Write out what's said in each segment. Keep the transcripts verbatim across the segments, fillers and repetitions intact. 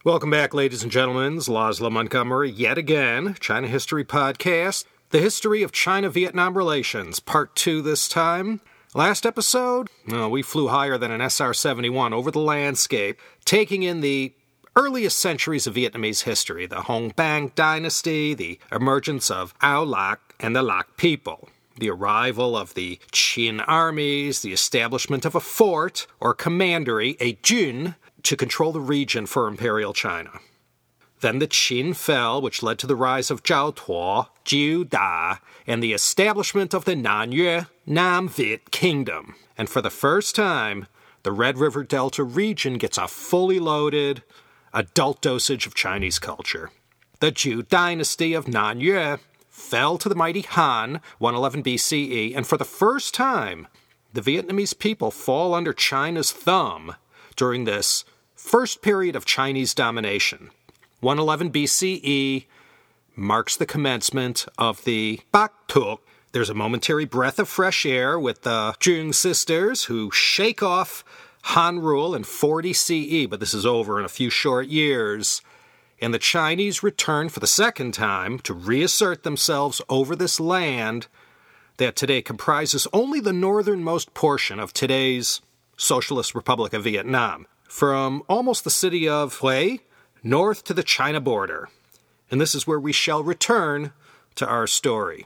Welcome back, ladies and gentlemen. It's Laszlo Montgomery, yet again, China History Podcast. The history of China-Vietnam relations, part two this time. Last episode, well, we flew higher than an S R seventy-one over the landscape, taking in the earliest centuries of Vietnamese history, the Hong Bang dynasty, the emergence of Ao Lac and the Lac people, the arrival of the Qin armies, the establishment of a fort or commandery, a jun, to control the region for Imperial China. Then the Qin fell, which led to the rise of Zhao Tuo, Jiu Da, and the establishment of the Nanyue, Nam Viet Kingdom. And for the first time, the Red River Delta region gets a fully loaded, adult dosage of Chinese culture. The Zhou dynasty of Nanyue fell to the mighty Han, one eleven B C E, and for the first time, the Vietnamese people fall under China's thumb during this first period of Chinese domination. one eleven B C E marks the commencement of the Bak Tuk. There's a momentary breath of fresh air with the Jung sisters who shake off Han rule in forty C E, but this is over in a few short years. And the Chinese return for the second time to reassert themselves over this land that today comprises only the northernmost portion of today's Socialist Republic of Vietnam, from almost the city of Hue north to the China border. And this is where we shall return to our story.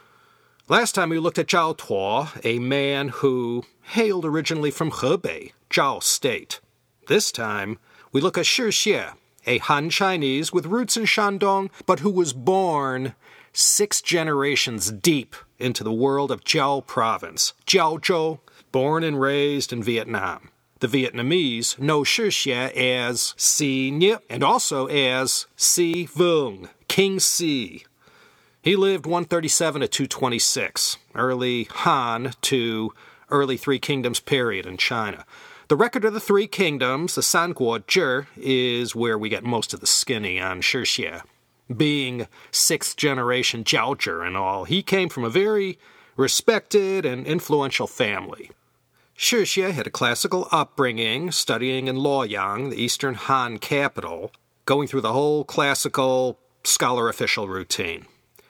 Last time we looked at Zhao Tuo, a man who hailed originally from Hebei, Zhao State. This time we look at Shi Xie, a Han Chinese with roots in Shandong, but who was born six generations deep into the world of Jiao Province, Jiaozhou, born and raised in Vietnam. The Vietnamese know Shi Xie as Si Nhip and also as Si Vung, King Si. He lived one thirty-seven to two twenty-six, early Han to early Three Kingdoms period in China. The record of the Three Kingdoms, the Sanguo Zhi, is where we get most of the skinny on Shi Xie. Being sixth generation Jiaozhi and all, he came from a very respected and influential family. Shi Xie had a classical upbringing, studying in Luoyang, the eastern Han capital, going through the whole classical scholar official routine.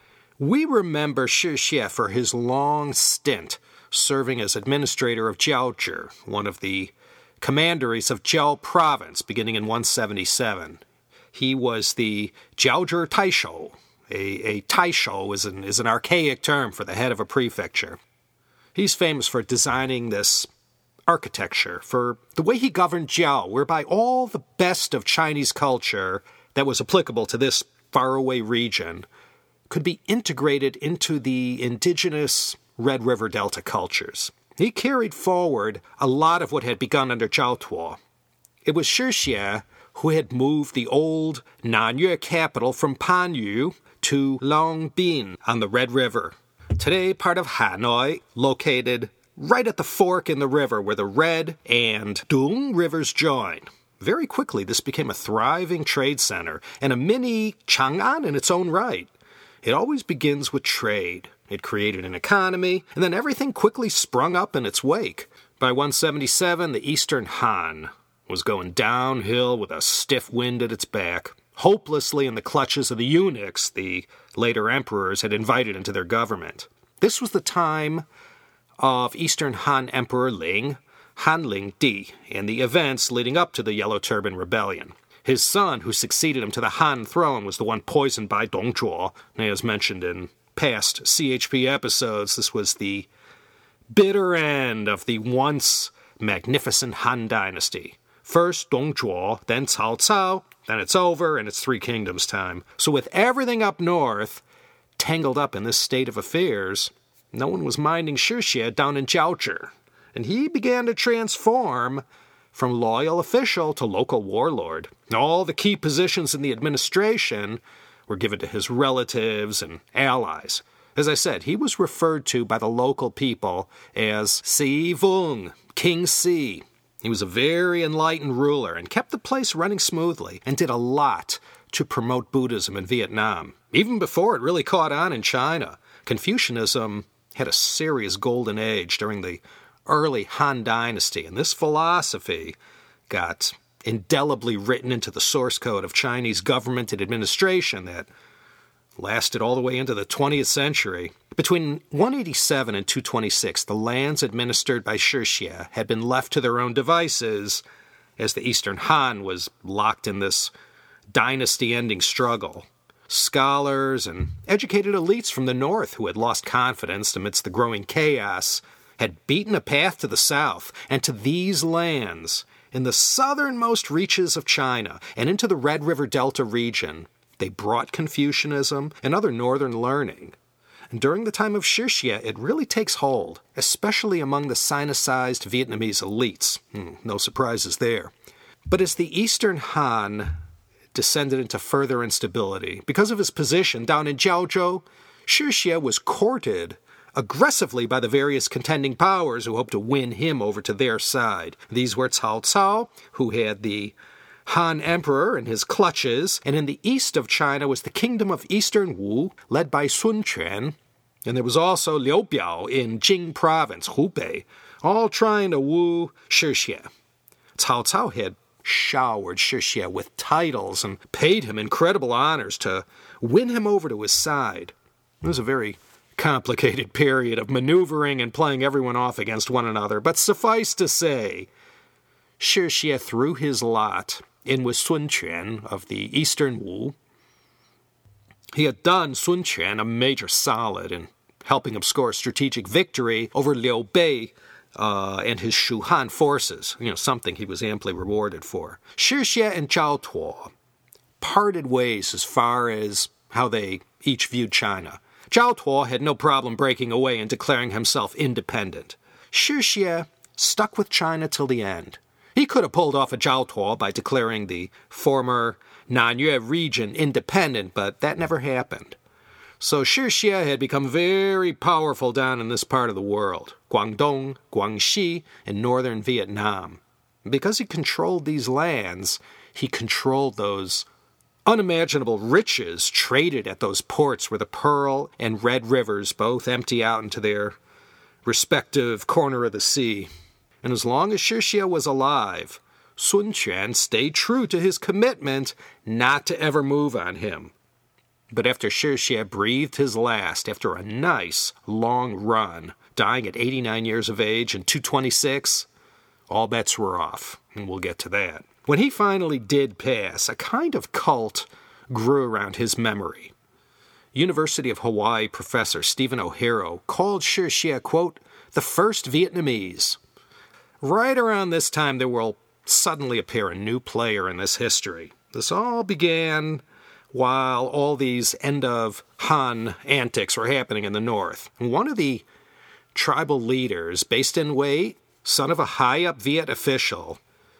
We remember Shi Xie for his long stint serving as administrator of Jiaozhi, one of the commanderies of Jiao Province, beginning in one seventy-seven. He was the Jiaozhi Taishou. A, a Taishou is an, is an archaic term for the head of a prefecture. He's famous for designing this architecture, for the way he governed Jiao, whereby all the best of Chinese culture that was applicable to this faraway region could be integrated into the indigenous Red River Delta cultures. He carried forward a lot of what had begun under Zhao Tuo. It was Shi Xie who had moved the old Nanyue capital from Panyu to Long Binh on the Red River, today part of Hanoi, located right at the fork in the river where the Red and Dung rivers join. Very quickly, this became a thriving trade center and a mini Chang'an in its own right. It always begins with trade. It created an economy, and then everything quickly sprung up in its wake. By one seventy-seven, the Eastern Han was going downhill with a stiff wind at its back, hopelessly in the clutches of the eunuchs the later emperors had invited into their government. This was the time of Eastern Han Emperor Ling, Hanling Di, and the events leading up to the Yellow Turban Rebellion. His son, who succeeded him to the Han throne, was the one poisoned by Dong Zhuo. As mentioned in past C H P episodes, this was the bitter end of the once magnificent Han dynasty. First Dong Zhuo, then Cao Cao, then it's over and it's Three Kingdoms time. So with everything up north tangled up in this state of affairs, no one was minding Shi Xie down in Jiaozhi, and he began to transform from loyal official to local warlord. All the key positions in the administration were given to his relatives and allies. As I said, he was referred to by the local people as Si Vung, King Si. He was a very enlightened ruler and kept the place running smoothly and did a lot to promote Buddhism in Vietnam. Even before it really caught on in China, Confucianism had a serious golden age during the early Han Dynasty, and this philosophy got indelibly written into the source code of Chinese government and administration that lasted all the way into the twentieth century. Between one eighty-seven and two twenty-six, the lands administered by Shi Xie had been left to their own devices as the Eastern Han was locked in this dynasty-ending struggle. Scholars and educated elites from the north who had lost confidence amidst the growing chaos had beaten a path to the south and to these lands in the southernmost reaches of China and into the Red River Delta region. They brought Confucianism and other northern learning. And during the time of Shi Xie, it really takes hold, especially among the Sinicized Vietnamese elites. Hmm, no surprises there. But as the Eastern Han descended into further instability, because of his position down in Jiaozhou, Shi Xie was courted aggressively by the various contending powers who hoped to win him over to their side. These were Cao Cao, who had the Han Emperor in his clutches, and in the east of China was the kingdom of Eastern Wu, led by Sun Quan, and there was also Liu Biao in Jing province, Hubei, all trying to woo Shi Xie. Cao Cao had showered Shi Xie with titles and paid him incredible honors to win him over to his side. It was a very complicated period of maneuvering and playing everyone off against one another, but suffice to say, Shi Xie threw his lot in with Sun Quan of the Eastern Wu. He had done Sun Quan a major solid in helping him score a strategic victory over Liu Bei uh, and his Shu Han forces, you know, something he was amply rewarded for. Shi Xie and Zhao Tuo parted ways as far as how they each viewed China. Zhao Tuo had no problem breaking away and declaring himself independent. Shi Xie stuck with China till the end. He could have pulled off a Zhao Tuo by declaring the former Nanyue region independent, but that never happened. So Shi Xie had become very powerful down in this part of the world, Guangdong, Guangxi, and northern Vietnam. Because he controlled these lands, he controlled those unimaginable riches traded at those ports where the Pearl and Red Rivers both empty out into their respective corner of the sea. And as long as Shi Xie was alive, Sun Quan stayed true to his commitment not to ever move on him. But after Shi Xie breathed his last, after a nice, long run, dying at eighty-nine years of age in two twenty-six, all bets were off, and we'll get to that. When he finally did pass, a kind of cult grew around his memory. University of Hawaii professor Stephen O'Hara called Shi Xie, quote, the first Vietnamese. Right around this time, there will suddenly appear a new player in this history. This all began while all these end of Han antics were happening in the north. One of the tribal leaders, based in Wei, son of a high-up Viet official,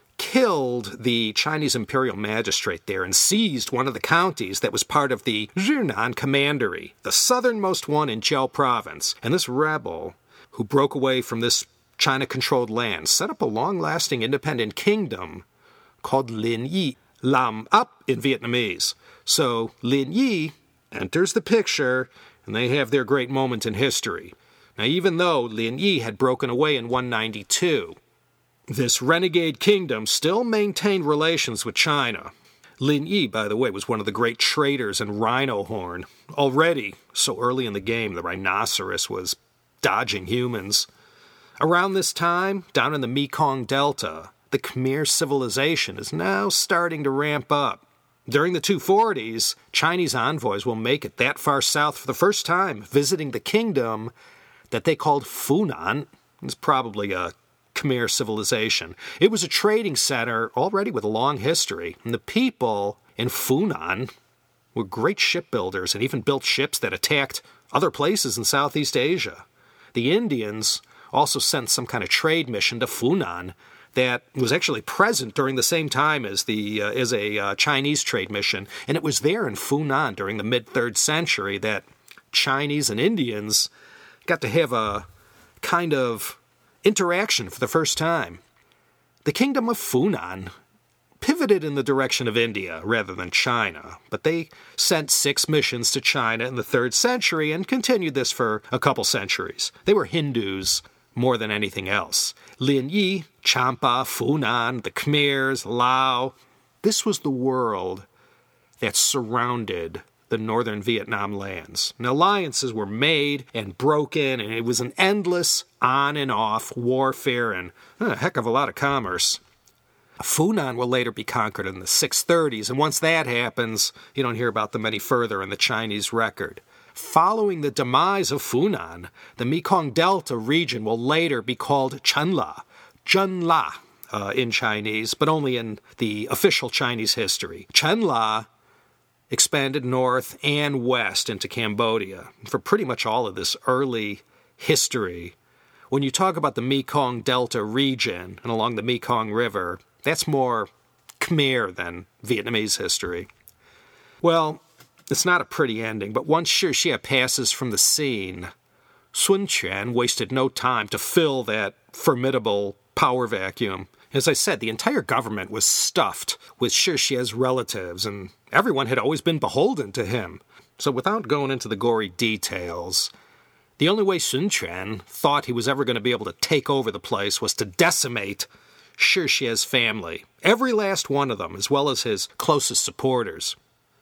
killed the Chinese imperial magistrate there and seized one of the counties that was part of the Yunnan Commandery, the southernmost one in Jiao province. And this rebel, who broke away from this China-controlled land, set up a long-lasting independent kingdom called Lin Yi, Lam Up in Vietnamese. So Lin Yi enters the picture, and they have their great moment in history. Now, even though Lin Yi had broken away in one ninety-two, this renegade kingdom still maintained relations with China. Lin Yi, by the way, was one of the great traders in rhino horn. Already, so early in the game, the rhinoceros was dodging humans. Around this time, down in the Mekong Delta, the Khmer civilization is now starting to ramp up. During the two forties, Chinese envoys will make it that far south for the first time, visiting the kingdom that they called Funan. It's probably a Khmer civilization. It was a trading center already with a long history, and the people in Funan were great shipbuilders and even built ships that attacked other places in Southeast Asia. The Indians also sent some kind of trade mission to Funan that was actually present during the same time as the uh, as a uh, Chinese trade mission, and it was there in Funan during the mid-third century that Chinese and Indians got to have a kind of interaction for the first time. The kingdom of Funan pivoted in the direction of India rather than China, but they sent six missions to China in the third century and continued this for a couple centuries. They were Hindus more than anything else. Lin Yi, Champa, Funan, the Khmers, Lao. This was the world that surrounded the northern Vietnam lands. And alliances were made and broken, and it was an endless on and off warfare and a heck of a lot of commerce. Funan will later be conquered in the six thirties, and once that happens, you don't hear about them any further in the Chinese record. Following the demise of Funan, the Mekong Delta region will later be called Chenla, Zhenla uh, in Chinese, but only in the official Chinese history. Chenla expanded north and west into Cambodia. For pretty much all of this early history, when you talk about the Mekong Delta region and along the Mekong River, that's more Khmer than Vietnamese history. Well, it's not a pretty ending, but once Shih Hsia passes from the scene, Sun Quan wasted no time to fill that formidable power vacuum. As I said, the entire government was stuffed with Shih Hsia's relatives, and everyone had always been beholden to him. So without going into the gory details, the only way Sun Quan thought he was ever going to be able to take over the place was to decimate Shih Hsia's family, every last one of them, as well as his closest supporters.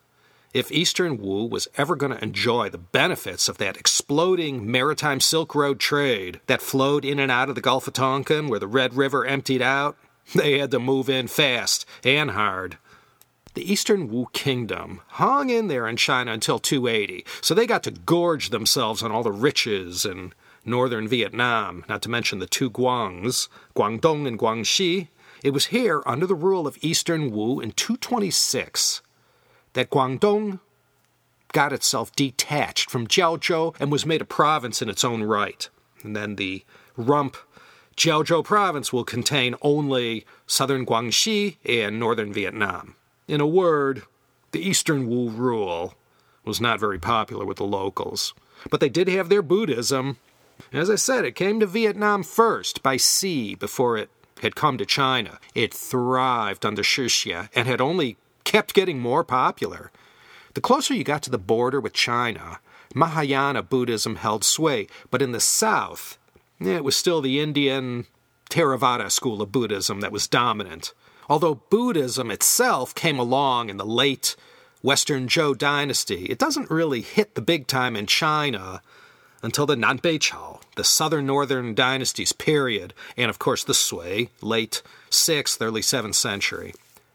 If Eastern Wu was ever going to enjoy the benefits of that exploding maritime Silk Road trade that flowed in and out of the Gulf of Tonkin where the Red River emptied out, they had to move in fast and hard. The Eastern Wu Kingdom hung in there in China until two eighty, so they got to gorge themselves on all the riches in northern Vietnam, not to mention the two Guangs, Guangdong and Guangxi. It was here, under the rule of Eastern Wu in two twenty-six, that Guangdong got itself detached from Jiaozhou and was made a province in its own right. And then the rump Jiaozhou province will contain only southern Guangxi and northern Vietnam. In a word, the Eastern Wu rule was not very popular with the locals. But they did have their Buddhism. As I said, it came to Vietnam first by sea before it had come to China. It thrived under Shih Hsia and had only kept getting more popular. The closer you got to the border with China, Mahayana Buddhism held sway, but in the south, it was still the Indian Theravada school of Buddhism that was dominant. Although Buddhism itself came along in the late Western Zhou dynasty, it doesn't really hit the big time in China until the Nanbei Chao, the southern northern dynasties period, and of course the Sui, late sixth, early seventh century.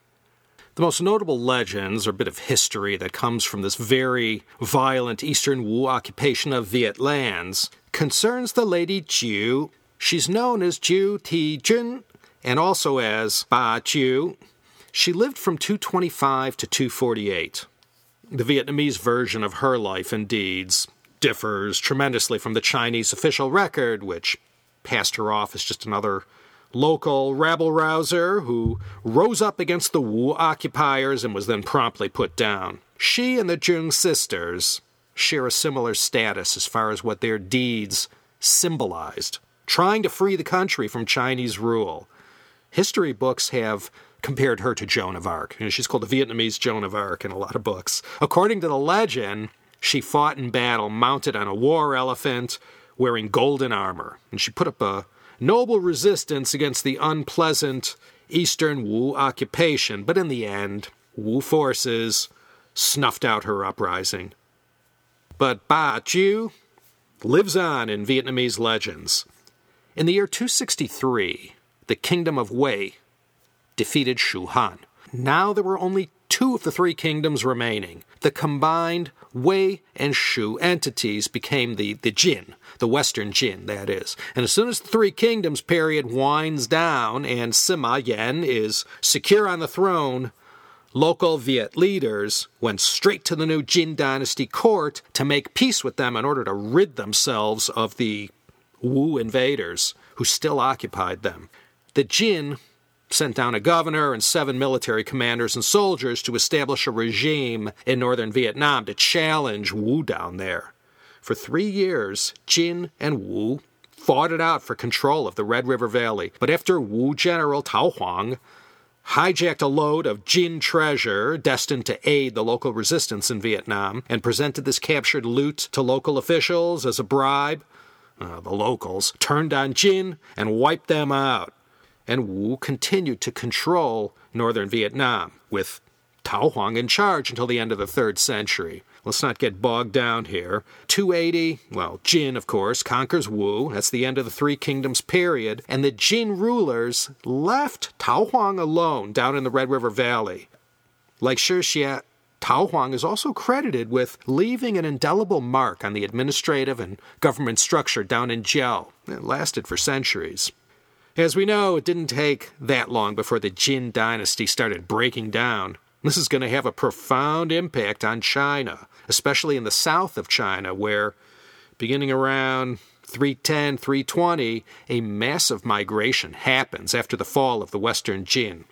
The most notable legends, or bit of history, that comes from this very violent Eastern Wu occupation of Viet lands concerns the Lady Jiu. She's known as Jiu Ti Jun and also as Ba Jiu. She lived from two twenty-five to two forty-eight. The Vietnamese version of her life and deeds differs tremendously from the Chinese official record, which passed her off as just another local rabble-rouser who rose up against the Wu occupiers and was then promptly put down. She and the Jung sisters share a similar status as far as what their deeds symbolized, trying to free the country from Chinese rule. History books have compared her to Joan of Arc. You know, she's called the Vietnamese Joan of Arc in a lot of books. According to the legend, she fought in battle mounted on a war elephant, wearing golden armor, and she put up a noble resistance against the unpleasant Eastern Wu occupation, but in the end, Wu forces snuffed out her uprising. But Ba Jiu lives on in Vietnamese legends. In the year two sixty-three, the kingdom of Wei defeated Shu Han. Now there were only two of the three kingdoms remaining. The combined Wei and Shu entities became the, the Jin, the Western Jin, that is. And as soon as the Three Kingdoms period winds down and Sima Yan is secure on the throne, local Viet leaders went straight to the new Jin dynasty court to make peace with them in order to rid themselves of the Wu invaders who still occupied them. The Jin sent down a governor and seven military commanders and soldiers to establish a regime in northern Vietnam to challenge Wu down there. For three years, Jin and Wu fought it out for control of the Red River Valley. But after Wu general Tao Huang hijacked a load of Jin treasure destined to aid the local resistance in Vietnam and presented this captured loot to local officials as a bribe, uh, the locals, turned on Jin and wiped them out. And Wu continued to control northern Vietnam, with Tao Huang in charge until the end of the third century. Let's not get bogged down here. two eighty, well, Jin, of course, conquers Wu. That's the end of the Three Kingdoms period. And the Jin rulers left Tao Huang alone down in the Red River Valley. Like Shi Xie, Tao Huang is also credited with leaving an indelible mark on the administrative and government structure down in Jiao. It lasted for centuries. As we know, it didn't take that long before the Jin dynasty started breaking down. This is going to have a profound impact on China, especially in the south of China, where, beginning around three ten, three twenty, a massive migration happens after the fall of the Western Jin.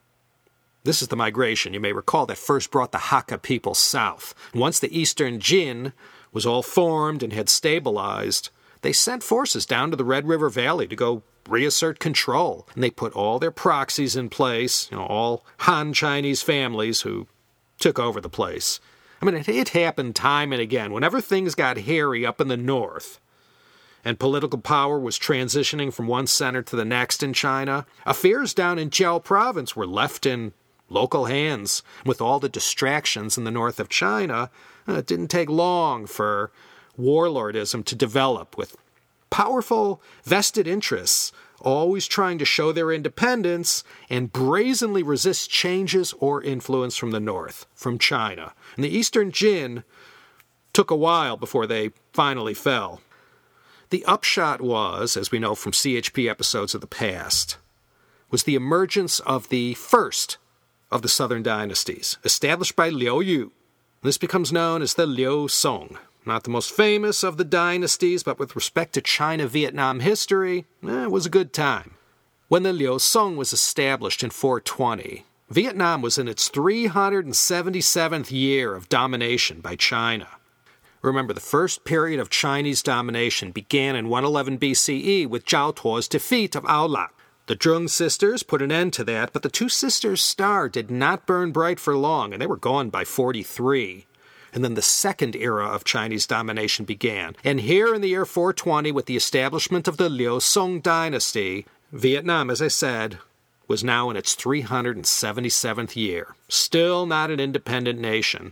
This is the migration, you may recall, that first brought the Hakka people south. Once the Eastern Jin was all formed and had stabilized, they sent forces down to the Red River Valley to go reassert control. And they put all their proxies in place, you know, all Han Chinese families who took over the place. I mean, it, it happened time and again. Whenever things got hairy up in the north and political power was transitioning from one center to the next in China, affairs down in Jiao province were left in local hands. With all the distractions in the north of China, it didn't take long for warlordism to develop, with powerful vested interests always trying to show their independence and brazenly resist changes or influence from the north, from China. And the Eastern Jin took a while before they finally fell. The upshot was, as we know from C H P episodes of the past, was the emergence of the first of the southern dynasties, established by Liu Yu. This becomes known as the Liu Song. Not the most famous of the dynasties, but with respect to China-Vietnam history, eh, it was a good time. When the Liu Song was established in four twenty, Vietnam was in its three hundred seventy-seventh year of domination by China. Remember, the first period of Chinese domination began in one eleven B C E with Zhao Tuo's defeat of Ao Lak. The Zheng sisters put an end to that, but the two sisters' star did not burn bright for long, and they were gone by forty-three. And then the second era of Chinese domination began. And here in the year four twenty, with the establishment of the Liu Song dynasty, Vietnam, as I said, was now in its three hundred seventy-seventh year. Still not an independent nation.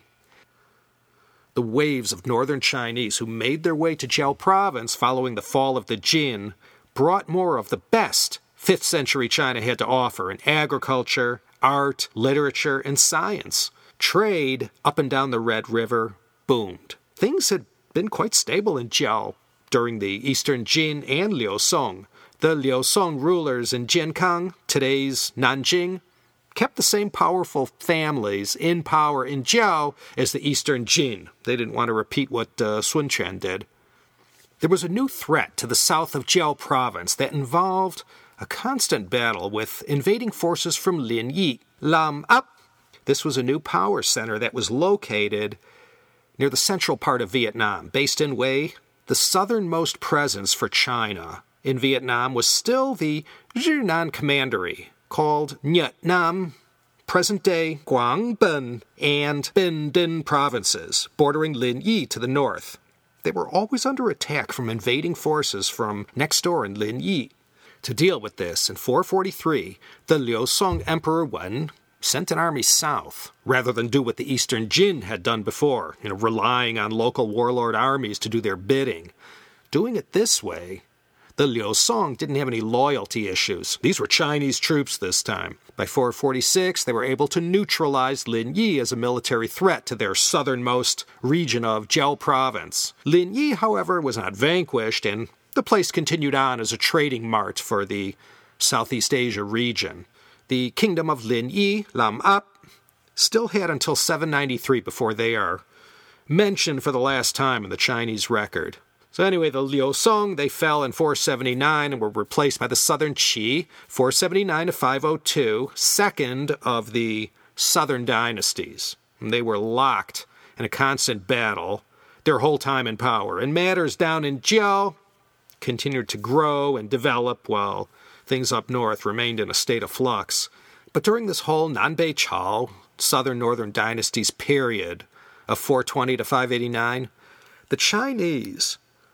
The waves of northern Chinese who made their way to Jiao province following the fall of the Jin brought more of the best fifth century China had to offer in agriculture, art, literature, and science. Trade up and down the Red River boomed. Things had been quite stable in Jiao during the Eastern Jin and Liu Song. The Liu Song rulers in Jiankang, today's Nanjing, kept the same powerful families in power in Jiao as the Eastern Jin. They didn't want to repeat what uh, Sun Quan did. There was a new threat to the south of Jiao province that involved a constant battle with invading forces from Lin Yi. Lam Ap. This was a new power center that was located near the central part of Vietnam. Based in Hue, the southernmost presence for China in Vietnam was still the Yunnan Commandery, called Nhật Nam, present-day Quảng Bình and Binh Dinh provinces, bordering Lin Yi to the north. They were always under attack from invading forces from next door in Lin Yi. To deal with this, in four forty-three, the Liu Song Emperor Wen sent an army south, rather than do what the Eastern Jin had done before, you know, relying on local warlord armies to do their bidding. Doing it this way, the Liu Song didn't have any loyalty issues. These were Chinese troops this time. By four forty-six, they were able to neutralize Lin Yi as a military threat to their southernmost region of Jiao province. Lin Yi, however, was not vanquished, and the place continued on as a trading mart for the Southeast Asia region. The kingdom of Lin Yi, Lam Ap, still had until seven ninety-three before they are mentioned for the last time in the Chinese record. So anyway, the Liu Song, they fell in four seventy-nine and were replaced by the Southern Qi, four seventy-nine to five oh two, second of the southern dynasties. And they were locked in a constant battle their whole time in power. And matters down in Jiao continued to grow and develop while things up north remained in a state of flux. But during this whole Nanbei Chao, southern-northern dynasties period of four twenty to five eighty-nine, the Chinese,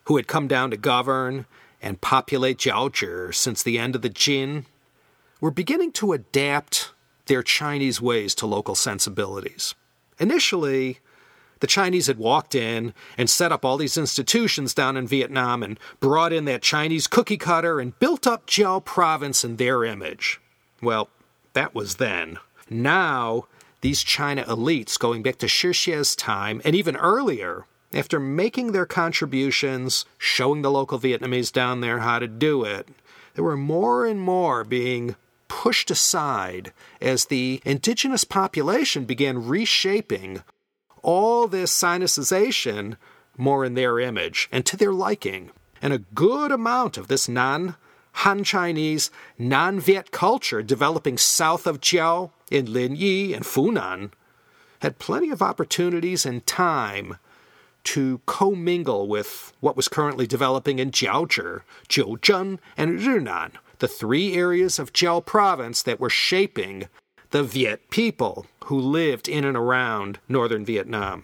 who had come down to govern and populate Jiaozhi since the end of the Jin, were beginning to adapt their Chinese ways to local sensibilities. Initially, the Chinese had walked in and set up all these institutions down in Vietnam and brought in that Chinese cookie cutter and built up Jiao province in their image. Well, that was then. Now, these China elites, going back to Shi Xie's time and even earlier, after making their contributions, showing the local Vietnamese down there how to do it, there were more and more being pushed aside as the indigenous population began reshaping all this Sinicization more in their image and to their liking. And a good amount of this non-Han Chinese, non-Viet culture developing south of Jiao in Linyi and Funan had plenty of opportunities and time to commingle with what was currently developing in Jiaozhi, Jiuzhen, and Runan, the three areas of Jiao province that were shaping the Viet people who lived in and around northern Vietnam.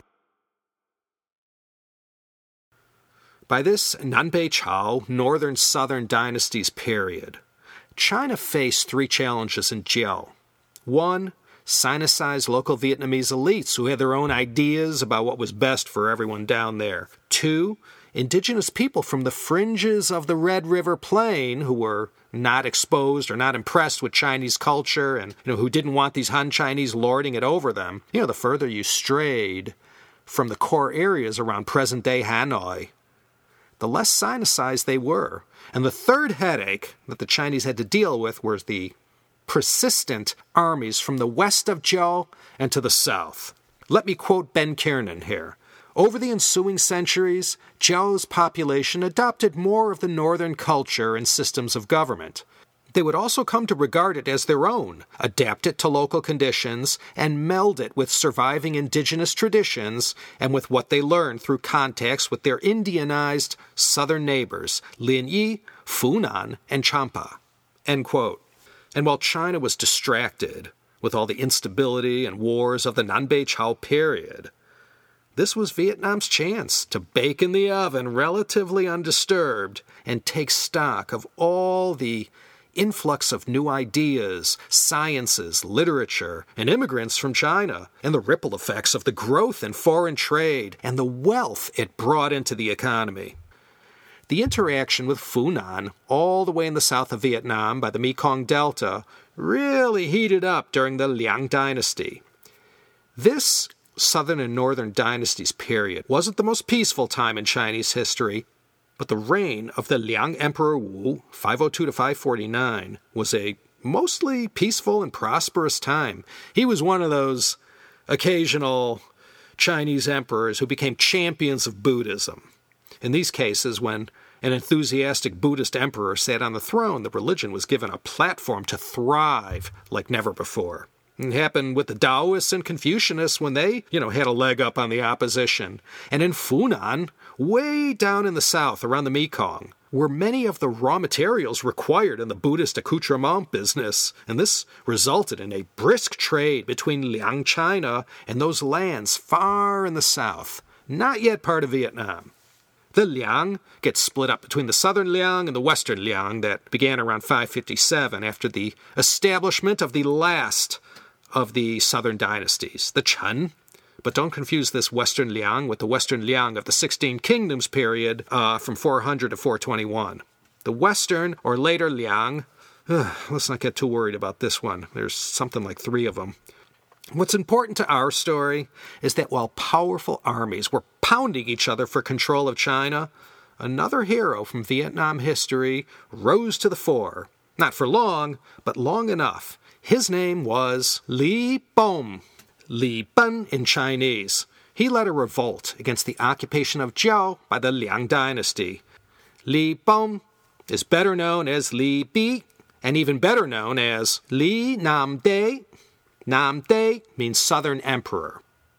By this Nanbei Chao, northern southern dynasties period, China faced three challenges in Jiao. One, Sinicized local Vietnamese elites who had their own ideas about what was best for everyone down there. Two, indigenous people from the fringes of the Red River Plain who were not exposed or not impressed with Chinese culture and you know who didn't want these Han Chinese lording it over them. You know, the further you strayed from the core areas around present-day Hanoi, the less Sinicized they were. And the third headache that the Chinese had to deal with was the persistent armies from the west of Jiao and to the south. Let me quote Ben Kiernan here. Over the ensuing centuries, Jiao's population adopted more of the northern culture and systems of government. They would also come to regard it as their own, adapt it to local conditions, and meld it with surviving indigenous traditions and with what they learned through contacts with their Indianized southern neighbors, Linyi, Funan, and Champa. End quote. And while China was distracted with all the instability and wars of the Nanbei Chao period, this was Vietnam's chance to bake in the oven relatively undisturbed and take stock of all the influx of new ideas, sciences, literature, and immigrants from China, and the ripple effects of the growth in foreign trade and the wealth it brought into the economy. The interaction with Funan, all the way in the south of Vietnam by the Mekong Delta, really heated up during the Liang dynasty. This southern and northern dynasties period wasn't the most peaceful time in Chinese history, but the reign of the Liang Emperor Wu, five oh two to five forty-nine, was a mostly peaceful and prosperous time. He was one of those occasional Chinese emperors who became champions of Buddhism. In these cases, when an enthusiastic Buddhist emperor sat on the throne, the religion was given a platform to thrive like never before. It happened with the Taoists and Confucianists when they, you know, had a leg up on the opposition. And in Funan, way down in the south around the Mekong, were many of the raw materials required in the Buddhist accoutrement business, and this resulted in a brisk trade between Liang China and those lands far in the south, not yet part of Vietnam. The Liang gets split up between the southern Liang and the western Liang that began around five fifty-seven after the establishment of the last of the southern dynasties, the Chen. But don't confuse this western Liang with the western Liang of the sixteen Kingdoms period uh, from four hundred to four twenty-one. The western or later Liang, uh, let's not get too worried about this one. There's something like three of them. What's important to our story is that while powerful armies were pounding each other for control of China, another hero from Vietnam history rose to the fore. Not for long, but long enough. His name was Li Bom, Li Ben in Chinese. He led a revolt against the occupation of Jiao by the Liang dynasty. Li Bom is better known as Li Bi, and even better known as Li Nam De. Nam De means Southern Emperor.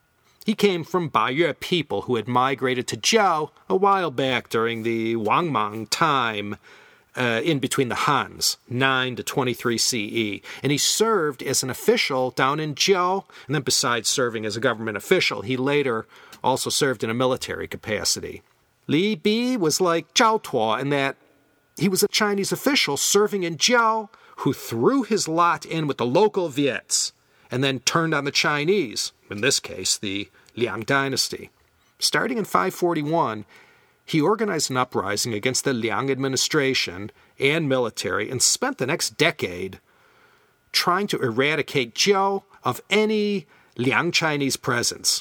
He came from Bayue people who had migrated to Jiao a while back during the Wang Mang time, uh, in between the Hans, nine to twenty-three C E. And he served as an official down in Jiao, and then besides serving as a government official, he later also served in a military capacity. Li Bi was like Zhao Tuo in that he was a Chinese official serving in Zhao who threw his lot in with the local Viets and then turned on the Chinese, in this case, the Liang dynasty. Starting in five forty-one, he organized an uprising against the Liang administration and military and spent the next decade trying to eradicate Zhou of any Liang Chinese presence.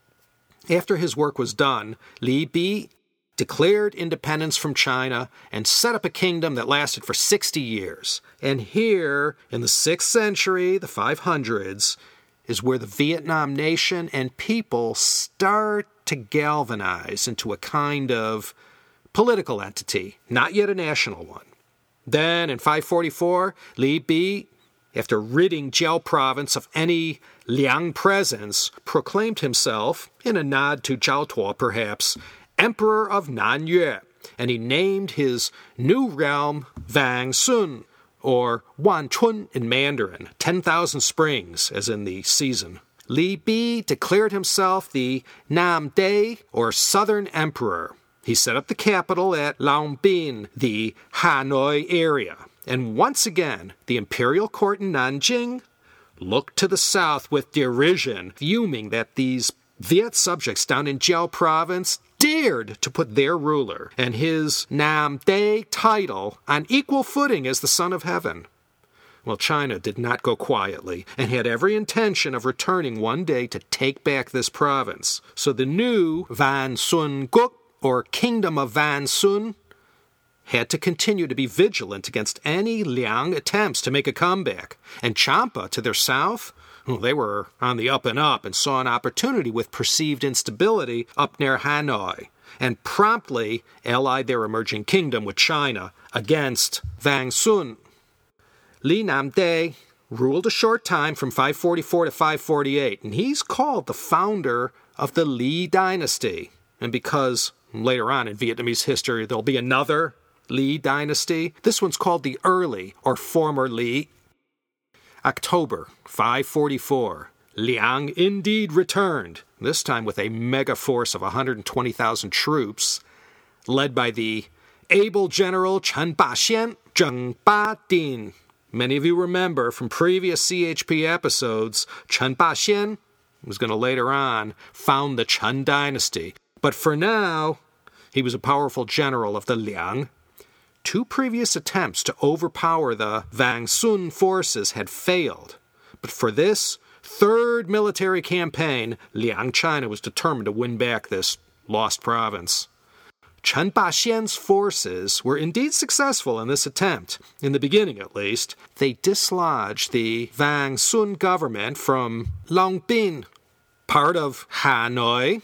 After his work was done, Li Bi declared independence from China and set up a kingdom that lasted for sixty years. And here, in the sixth century, the five hundreds, is where the Vietnam nation and people start to galvanize into a kind of political entity, not yet a national one. Then, in five forty-four, Li Bi, after ridding Jiao province of any Liang presence, proclaimed himself, in a nod to Zhao Tuo perhaps, Emperor of Nanyue, and he named his new realm Vang Sun, or Wan Chun in Mandarin, ten thousand springs, as in the season. Li Bi declared himself the Nam De, or Southern Emperor. He set up the capital at Long Bin, the Hanoi area. And once again, the imperial court in Nanjing looked to the south with derision, fuming that these Viet subjects down in Jiao province dared to put their ruler and his Nam De title on equal footing as the Son of Heaven. Well, China did not go quietly and had every intention of returning one day to take back this province. So the new Van Sun Guk, or Kingdom of Van Sun, had to continue to be vigilant against any Liang attempts to make a comeback. And Champa, to their south, well, they were on the up and up and saw an opportunity with perceived instability up near Hanoi, and promptly allied their emerging kingdom with China against Vang Sun. Li Nam De ruled a short time from five forty-four to five forty-eight, and he's called the founder of the Li dynasty. And because later on in Vietnamese history there'll be another Li dynasty, this one's called the early or former Li. October five forty-four, Liang indeed returned, this time with a mega force of one hundred twenty thousand troops, led by the able general Chen Baxian, Zheng Badin. Many of you remember from previous C H P episodes, Chen Baxian was going to later on found the Chen dynasty. But for now, he was a powerful general of the Liang. Two previous attempts to overpower the Vang Sun forces had failed. But for this third military campaign, Liang China was determined to win back this lost province. Chen Baxian's forces were indeed successful in this attempt. In the beginning, at least, they dislodged the Vang Sun government from Long Bin, part of Hanoi.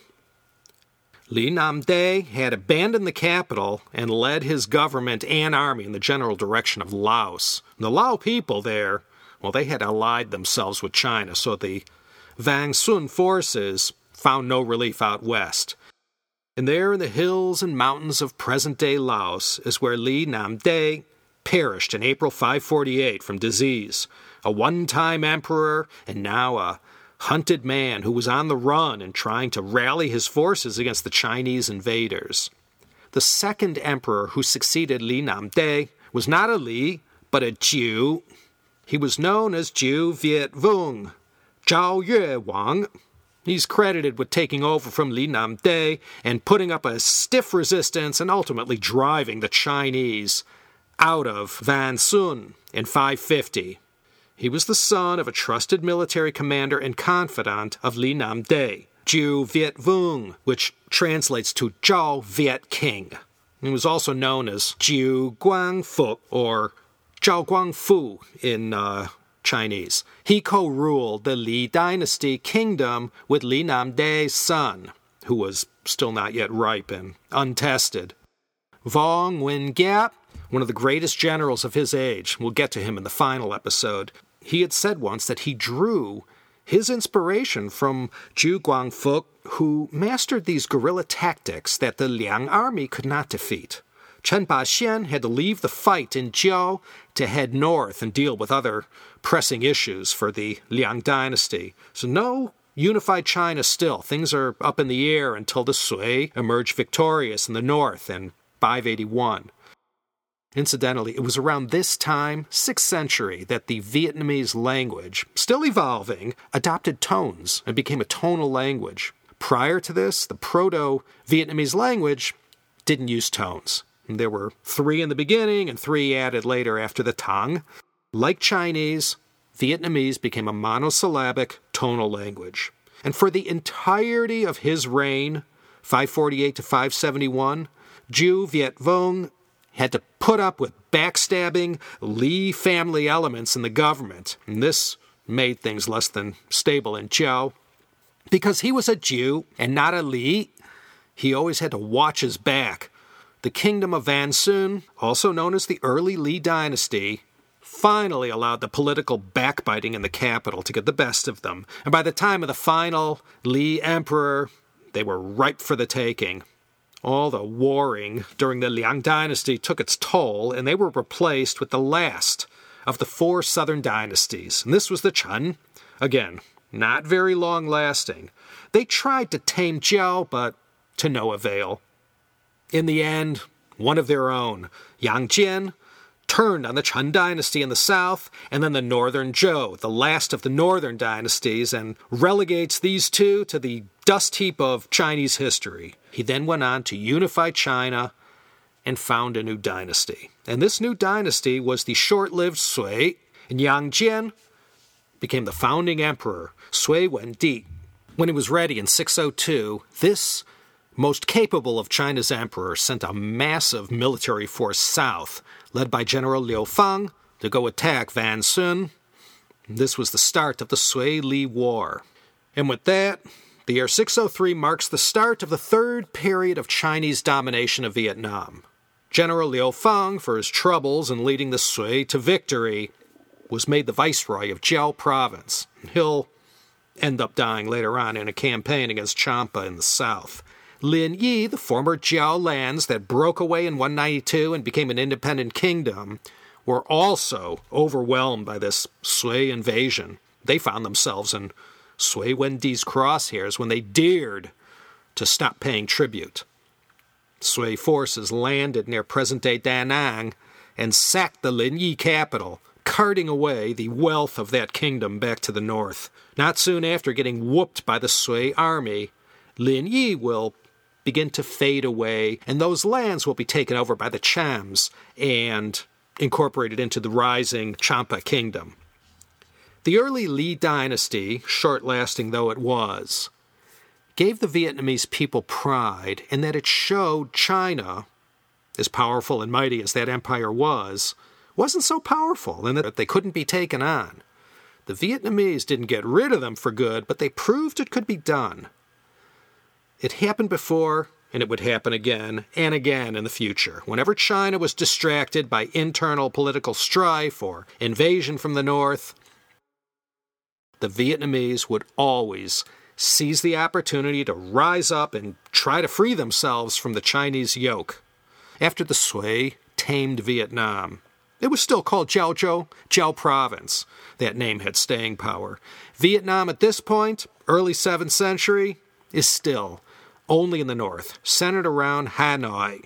Li Nam De had abandoned the capital and led his government and army in the general direction of Laos. The Lao people there, well, they had allied themselves with China, so the Vang Sun forces found no relief out west. And there in the hills and mountains of present-day Laos is where Li Nam De perished in April five forty-eight from disease, a one-time emperor and now a hunted man who was on the run and trying to rally his forces against the Chinese invaders. The second emperor who succeeded Li Nam De was not a Li, but a Jiu. He was known as Jiu Viet Vung, Zhao Yue Wang. He's credited with taking over from Li Nam De and putting up a stiff resistance and ultimately driving the Chinese out of Van Sun in five fifty. He was the son of a trusted military commander and confidant of Li Nam De, Jiu Viet Vung, which translates to Zhao Viet King. He was also known as Jiu Guangfu, or Zhao Guangfu in uh, Chinese. He co-ruled the Li dynasty kingdom with Li Nam De's son, who was still not yet ripe and untested. Vong Nguyen Giap, one of the greatest generals of his age, we'll get to him in the final episode, he had said once that he drew his inspiration from Jiu Guangfu, who mastered these guerrilla tactics that the Liang army could not defeat. Chen Baxian had to leave the fight in Jiao to head north and deal with other pressing issues for the Liang dynasty. So no unified China still. Things are up in the air until the Sui emerged victorious in the north in five eighty-one. Incidentally, it was around this time, sixth century, that the Vietnamese language, still evolving, adopted tones and became a tonal language. Prior to this, the Proto-Vietnamese language didn't use tones. There were three in the beginning and three added later after the Tang. Like Chinese, Vietnamese became a monosyllabic tonal language. And for the entirety of his reign, five forty-eight to five seventy-one, Ju Viet Vuong had to put up with backstabbing Li family elements in the government. And this made things less than stable in Zhao. Because he was a Jew and not a Li, he always had to watch his back. The kingdom of Van Sun, also known as the early Li dynasty, finally allowed the political backbiting in the capital to get the best of them. And by the time of the final Li emperor, they were ripe for the taking. All the warring during the Liang dynasty took its toll, and they were replaced with the last of the four southern dynasties. And this was the Chen. Again, not very long-lasting. They tried to tame Zhao, but to no avail. In the end, one of their own, Yang Jian, turned on the Chen dynasty in the south, and then the northern Zhou, the last of the northern dynasties, and relegates these two to the dust heap of Chinese history. He then went on to unify China and found a new dynasty. And this new dynasty was the short-lived Sui, and Yang Jian became the founding emperor, Sui Wendi. When he was ready in six oh two, this most capable of China's emperor sent a massive military force south, led by General Liu Fang, to go attack Van Sun. This was the start of the Sui-Li War. And with that, the year six oh three marks the start of the third period of Chinese domination of Vietnam. General Liu Fang, for his troubles in leading the Sui to victory, was made the viceroy of Jiao province. He'll end up dying later on in a campaign against Champa in the south. Lin Yi, the former Jiao lands that broke away in one ninety-two and became an independent kingdom, were also overwhelmed by this Sui invasion. They found themselves in Sui Wendi's crosshairs when they dared to stop paying tribute. Sui forces landed near present-day Da Nang and sacked the Lin Yi capital, carting away the wealth of that kingdom back to the north. Not soon after getting whooped by the Sui army, Lin Yi will begin to fade away, and those lands will be taken over by the Chams and incorporated into the rising Champa kingdom. The early Li dynasty, short-lasting though it was, gave the Vietnamese people pride in that it showed China, as powerful and mighty as that empire was, wasn't so powerful and that they couldn't be taken on. The Vietnamese didn't get rid of them for good, but they proved it could be done. It happened before, and it would happen again and again in the future. Whenever China was distracted by internal political strife or invasion from the north, the Vietnamese would always seize the opportunity to rise up and try to free themselves from the Chinese yoke. After the Sui tamed Vietnam, it was still called Jiaozhou, Jiao province. That name had staying power. Vietnam at this point, early seventh century, is still only in the north, centered around Hanoi.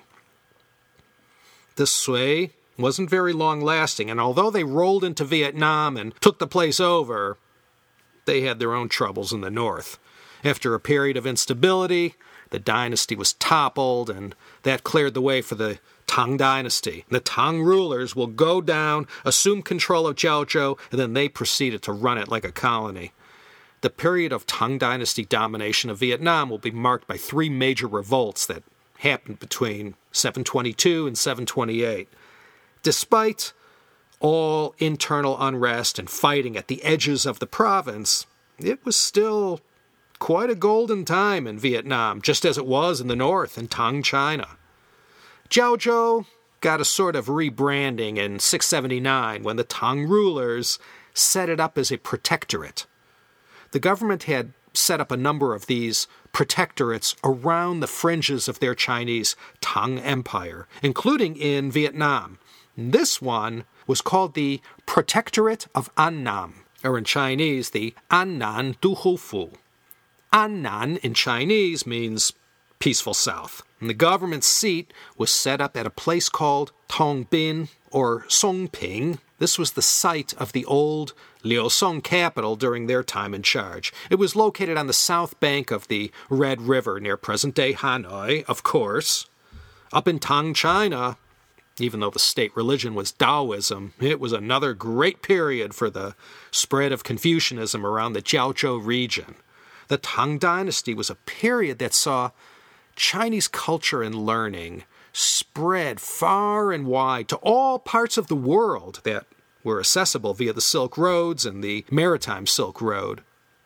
The Sui wasn't very long-lasting, and although they rolled into Vietnam and took the place over, they had their own troubles in the north. After a period of instability, the dynasty was toppled, and that cleared the way for the Tang dynasty. The Tang rulers will go down, assume control of Jiaozhou, and then they proceeded to run it like a colony. The period of Tang dynasty domination of Vietnam will be marked by three major revolts that happened between seven twenty-two and seven twenty-eight. Despite all internal unrest and fighting at the edges of the province, it was still quite a golden time in Vietnam, just as it was in the north in Tang China. Jiaozhou got a sort of rebranding in six seventy-nine when the Tang rulers set it up as a protectorate. The government had set up a number of these protectorates around the fringes of their Chinese Tang Empire, including in Vietnam. This one was called the Protectorate of Annam, or in Chinese, the Annan Du Ho Fu. Annan in Chinese means peaceful south. And the government seat was set up at a place called Tongbin or Songping. This was the site of the old Liaosong capital during their time in charge. It was located on the south bank of the Red River near present-day Hanoi, of course. Up in Tang, China, even though the state religion was Taoism, it was another great period for the spread of Confucianism around the Jiaozhou region. The Tang Dynasty was a period that saw Chinese culture and learning spread far and wide to all parts of the world that were accessible via the Silk Roads and the Maritime Silk Road.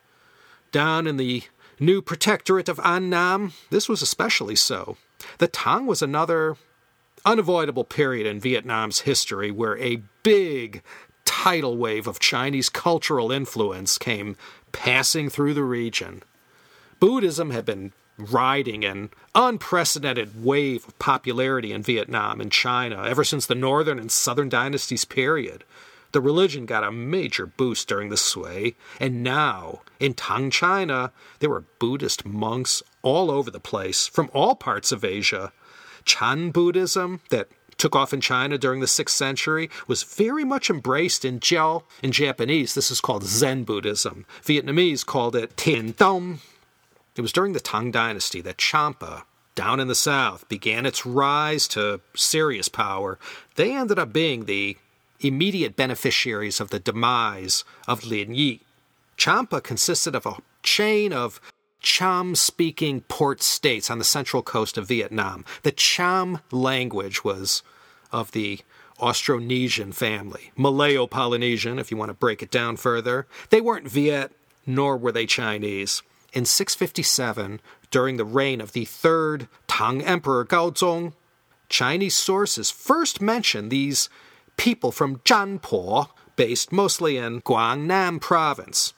Down in the new protectorate of Annam, this was especially so. The Tang was another unavoidable period in Vietnam's history where a big tidal wave of Chinese cultural influence came passing through the region. Buddhism had been riding an unprecedented wave of popularity in Vietnam and China ever since the Northern and Southern dynasties period. The religion got a major boost during the sway, and now, in Tang China, there were Buddhist monks all over the place, from all parts of Asia. Chan Buddhism, that took off in China during the sixth century, was very much embraced in Jiao. In Japanese, this is called Zen Buddhism. Vietnamese called it Tien Tông. It was during the Tang Dynasty that Champa, down in the south, began its rise to serious power. They ended up being the immediate beneficiaries of the demise of Lin Yi. Champa consisted of a chain of Cham-speaking port states on the central coast of Vietnam. The Cham language was of the Austronesian family, Malayo-Polynesian, if you want to break it down further. They weren't Viet, nor were they Chinese. In six fifty-seven, during the reign of the third Tang Emperor Gaozong, Chinese sources first mention these people from Zhanpo, based mostly in Guangnam province.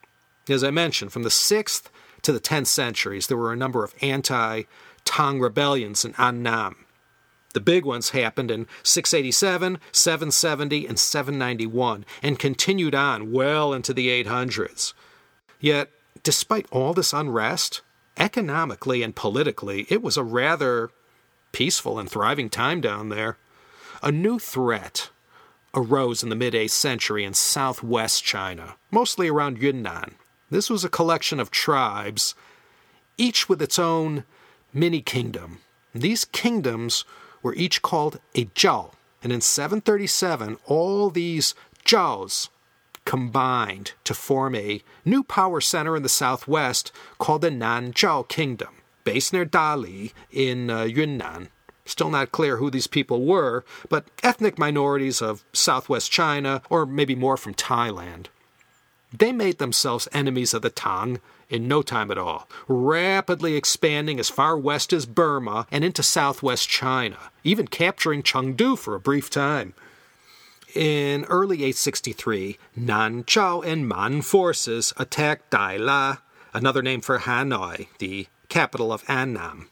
As I mentioned, from the sixth to the tenth centuries, there were a number of anti-Tang rebellions in Annam. The big ones happened in six eighty-seven, seven seventy, and seven ninety-one, and continued on well into the eight hundreds. Yet, despite all this unrest, economically and politically, it was a rather peaceful and thriving time down there. A new threat arose in the mid-eighth century in southwest China, mostly around Yunnan. This was a collection of tribes, each with its own mini-kingdom. These kingdoms were each called a Zhao, and in seven thirty-seven, all these Zhaos combined to form a new power center in the southwest called the Nanzhao Kingdom, based near Dali in uh, Yunnan. Still not clear who these people were, but ethnic minorities of southwest China, or maybe more from Thailand. They made themselves enemies of the Tang in no time at all, rapidly expanding as far west as Burma and into southwest China, even capturing Chengdu for a brief time. In early eight sixty-three, Nanzhao and Man forces attacked Daila, another name for Hanoi, the capital of Annam.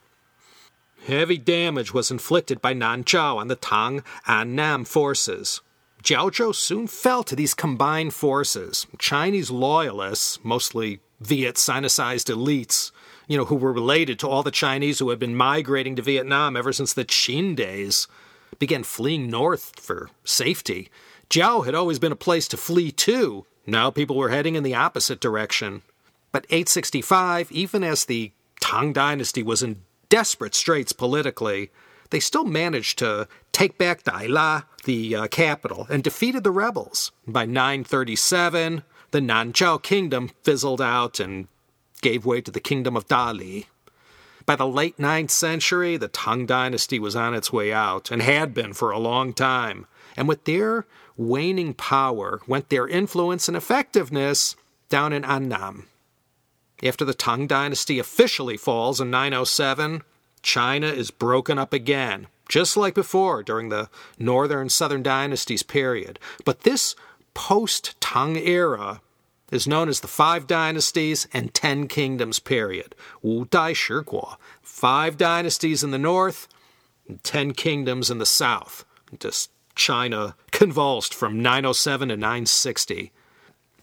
Heavy damage was inflicted by Nanzhao on the Tang Annam forces. Jiaozhou soon fell to these combined forces. Chinese loyalists, mostly Viet Sinicized elites, you know, who were related to all the Chinese who had been migrating to Vietnam ever since the Qin days, began fleeing north for safety. Jiao had always been a place to flee to. Now people were heading in the opposite direction. But eight sixty-five, even as the Tang Dynasty was in desperate straits politically, they still managed to take back Daila, the uh, capital, and defeated the rebels. By nine thirty-seven, the Nanzhao Kingdom fizzled out and gave way to the Kingdom of Dali. By the late ninth century, the Tang Dynasty was on its way out, and had been for a long time. And with their waning power went their influence and effectiveness down in Annam. After the Tang Dynasty officially falls in nine oh seven, China is broken up again, just like before during the Northern Southern Dynasties period. But this post-Tang era is known as the Five Dynasties and Ten Kingdoms period, Wu Dai Shi Guo. Five dynasties in the north, and ten kingdoms in the south. Just China convulsed from nine oh seven to nine sixty.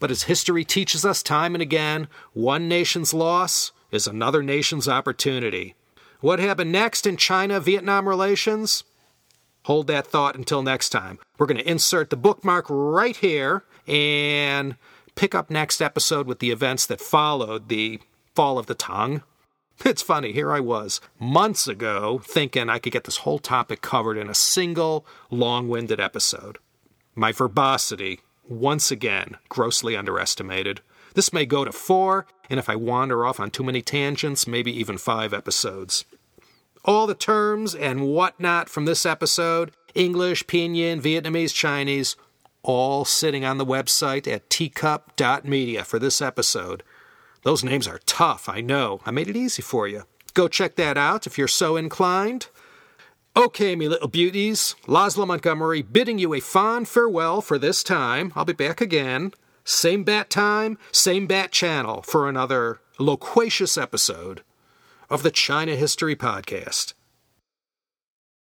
But as history teaches us time and again, one nation's loss is another nation's opportunity. What happened next in China-Vietnam relations? Hold that thought until next time. We're going to insert the bookmark right here and pick up next episode with the events that followed the fall of the Tang. It's funny, here I was, months ago, thinking I could get this whole topic covered in a single, long-winded episode. My verbosity, once again, grossly underestimated. This may go to four, and if I wander off on too many tangents, maybe even five episodes. All the terms and whatnot from this episode, English, Pinyin, Vietnamese, Chinese, all sitting on the website at teacup dot media for this episode. Those names are tough, I know. I made it easy for you. Go check that out if you're so inclined. Okay, me little beauties, Laszlo Montgomery bidding you a fond farewell for this time. I'll be back again. Same bat time, same bat channel for another loquacious episode of the China History Podcast.